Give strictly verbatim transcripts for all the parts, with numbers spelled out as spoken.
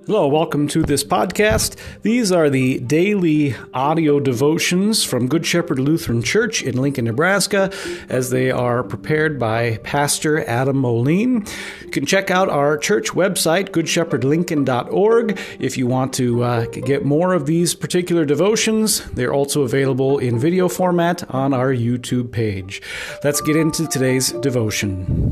Hello, welcome to this podcast. These are the daily audio devotions from Good Shepherd Lutheran Church in Lincoln, Nebraska, as they are prepared by Pastor Adam Moline. You can check out our church website, good shepherd lincoln dot org, if you want to uh, get more of these particular devotions. They're also available in video format on our YouTube page. Let's get into today's devotion.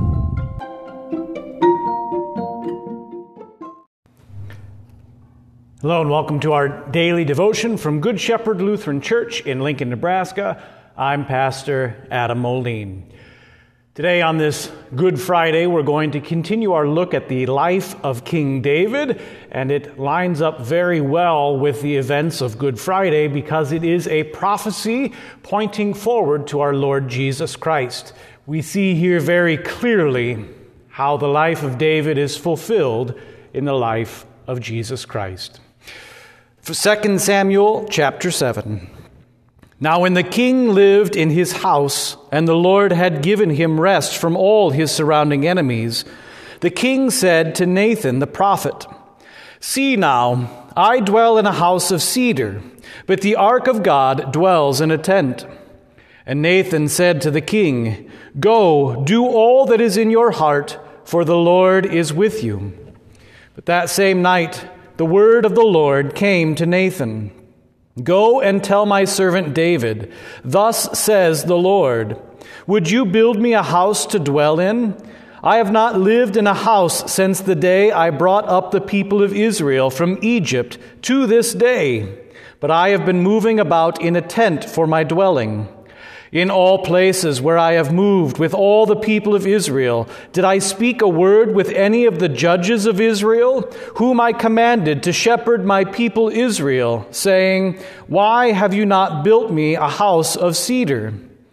Hello and welcome to our daily devotion from Good Shepherd Lutheran Church in Lincoln, Nebraska. I'm Pastor Adam Moline. Today on this Good Friday, we're going to continue our look at the life of King David, and it lines up very well with the events of Good Friday because it is a prophecy pointing forward to our Lord Jesus Christ. We see here very clearly how the life of David is fulfilled in the life of Jesus Christ. For Second Samuel chapter seven. Now when the king lived in his house, and the Lord had given him rest from all his surrounding enemies, the king said to Nathan the prophet, "See now, I dwell in a house of cedar, but the ark of God dwells in a tent." And Nathan said to the king, "Go, do all that is in your heart, for the Lord is with you." But that same night the word of the Lord came to Nathan. "Go and tell my servant David, thus says the Lord, would you build me a house to dwell in? I have not lived in a house since the day I brought up the people of Israel from Egypt to this day, but I have been moving about in a tent for my dwelling. In all places where I have moved with all the people of Israel, did I speak a word with any of the judges of Israel, whom I commanded to shepherd my people Israel, saying, why have you not built me a house of cedar?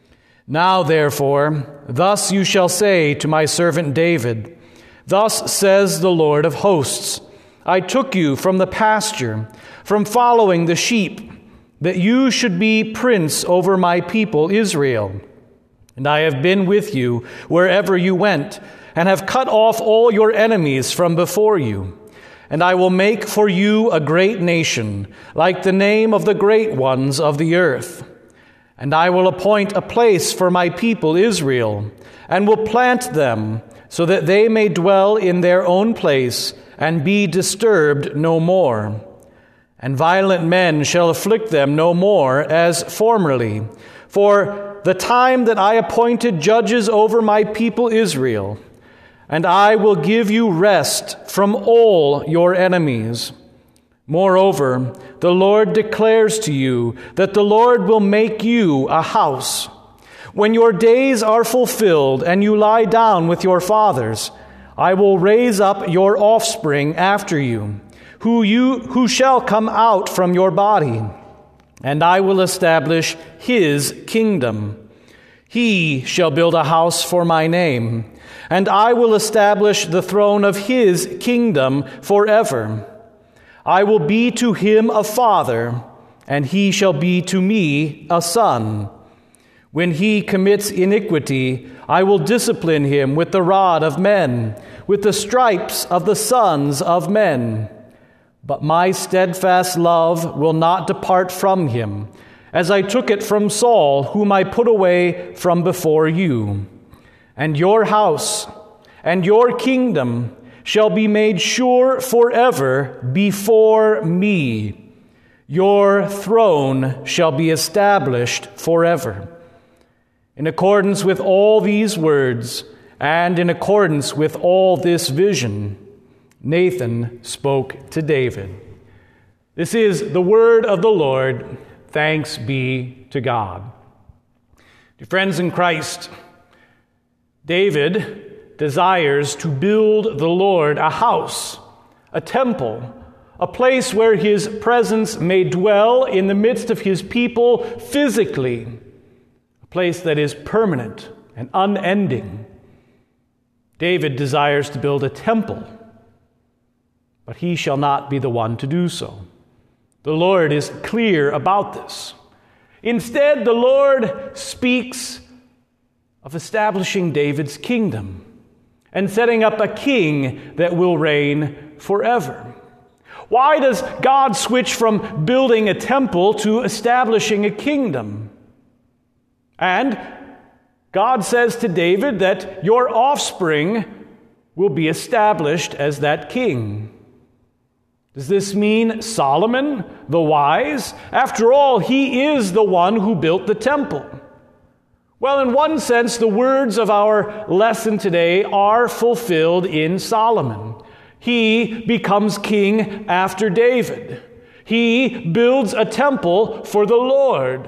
Now therefore, thus you shall say to my servant David, thus says the Lord of hosts, I took you from the pasture, from following the sheep, that you should be prince over my people Israel. And I have been with you wherever you went, and have cut off all your enemies from before you. And I will make for you a great nation, like the name of the great ones of the earth. And I will appoint a place for my people Israel, and will plant them, so that they may dwell in their own place, and be disturbed no more. And violent men shall afflict them no more as formerly. For the time that I appointed judges over my people Israel, and I will give you rest from all your enemies. Moreover, the Lord declares to you that the Lord will make you a house. When your days are fulfilled and you lie down with your fathers, I will raise up your offspring after you, who you who shall come out from your body, and I will establish his kingdom. He shall build a house for my name, and I will establish the throne of his kingdom forever. I will be to him a father, and he shall be to me a son. When he commits iniquity, I will discipline him with the rod of men, with the stripes of the sons of men. But my steadfast love will not depart from him, as I took it from Saul, whom I put away from before you. And your house and your kingdom shall be made sure forever before me. Your throne shall be established forever. In accordance with all these words, and in accordance with all this vision, Nathan spoke to David. This is the word of the Lord. Thanks be to God. Dear friends in Christ, David desires to build the Lord a house, a temple, a place where his presence may dwell in the midst of his people physically, a place that is permanent and unending. David desires to build a temple, but he shall not be the one to do so. The Lord is clear about this. Instead, the Lord speaks of establishing David's kingdom and setting up a king that will reign forever. Why does God switch from building a temple to establishing a kingdom? And God says to David that your offspring will be established as that king. Does this mean Solomon, the wise? After all, he is the one who built the temple. Well, in one sense, the words of our lesson today are fulfilled in Solomon. He becomes king after David. He builds a temple for the Lord.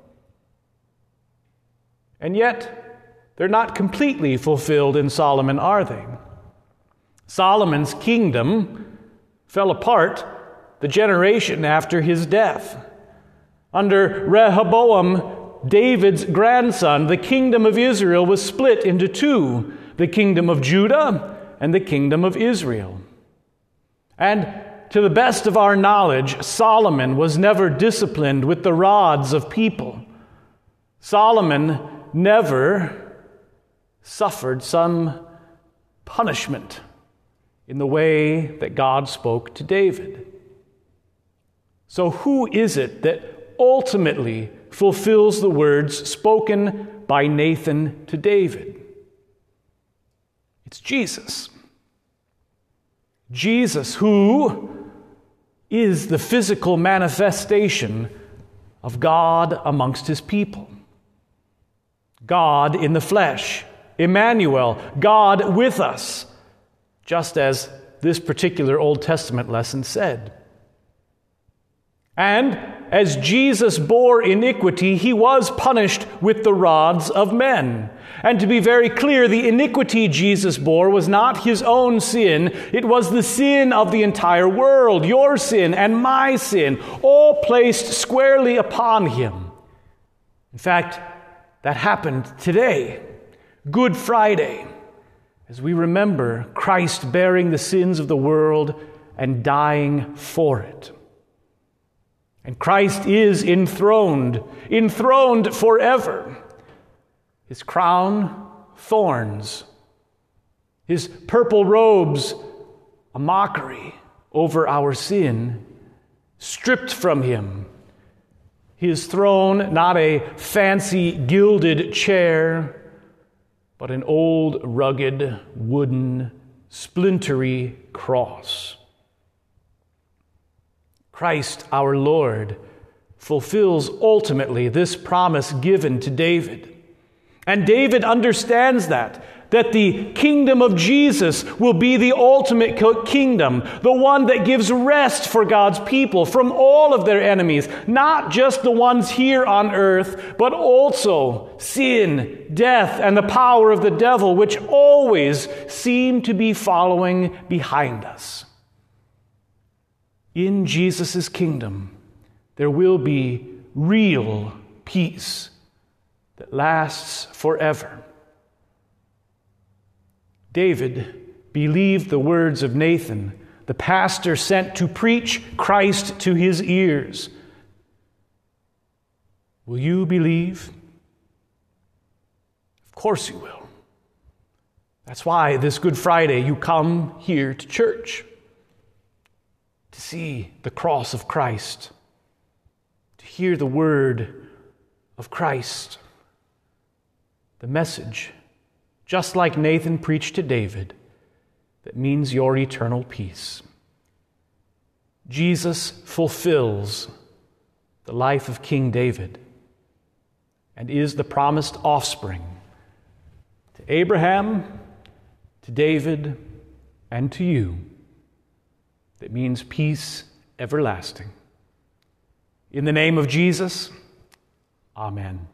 And yet, they're not completely fulfilled in Solomon, are they? Solomon's kingdom fell apart the generation after his death. Under Rehoboam, David's grandson, the kingdom of Israel was split into two, the kingdom of Judah and the kingdom of Israel. And to the best of our knowledge, Solomon was never disciplined with the rods of people. Solomon never suffered some punishment in the way that God spoke to David. So who is it that ultimately fulfills the words spoken by Nathan to David? It's Jesus. Jesus, who is the physical manifestation of God amongst his people. God in the flesh, Emmanuel, God with us, just as this particular Old Testament lesson said. And as Jesus bore iniquity, he was punished with the rods of men. And to be very clear, the iniquity Jesus bore was not his own sin. It was the sin of the entire world, your sin and my sin, all placed squarely upon him. In fact, that happened today, Good Friday, as we remember Christ bearing the sins of the world and dying for it. And Christ is enthroned, enthroned forever. His crown, thorns. His purple robes, a mockery over our sin, stripped from him. His throne, not a fancy gilded chair, but an old, rugged, wooden, splintery cross. Christ, our Lord, fulfills ultimately this promise given to David. And David understands that, that the kingdom of Jesus will be the ultimate kingdom, the one that gives rest for God's people from all of their enemies, not just the ones here on earth, but also sin, death, and the power of the devil, which always seem to be following behind us. In Jesus' kingdom, there will be real peace that lasts forever. David believed the words of Nathan, the pastor sent to preach Christ to his ears. Will you believe? Of course you will. That's why this Good Friday you come here to church, to see the cross of Christ, to hear the word of Christ, the message, just like Nathan preached to David, that means your eternal peace. Jesus fulfills the life of King David and is the promised offspring to Abraham, to David, and to you. That means peace everlasting. In the name of Jesus, amen.